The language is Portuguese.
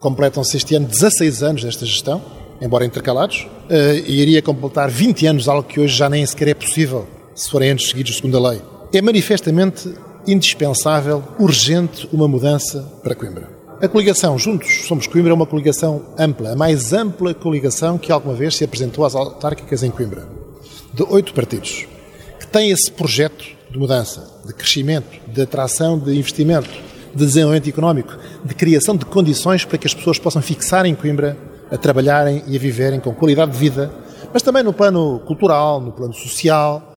Completam-se este ano 16 anos desta gestão, embora intercalados, e iria completar 20 anos, algo que hoje já nem sequer é possível, se forem anos seguidos segundo a lei. É manifestamente indispensável, urgente, uma mudança para Coimbra. A coligação Juntos Somos Coimbra é uma coligação ampla, a mais ampla coligação que alguma vez se apresentou às autárquicas em Coimbra, de 8 partidos, que tem esse projeto de mudança, de crescimento, de atração de investimento, de desenvolvimento económico, de criação de condições para que as pessoas possam fixar em Coimbra, a trabalharem e a viverem com qualidade de vida, mas também no plano cultural, no plano social.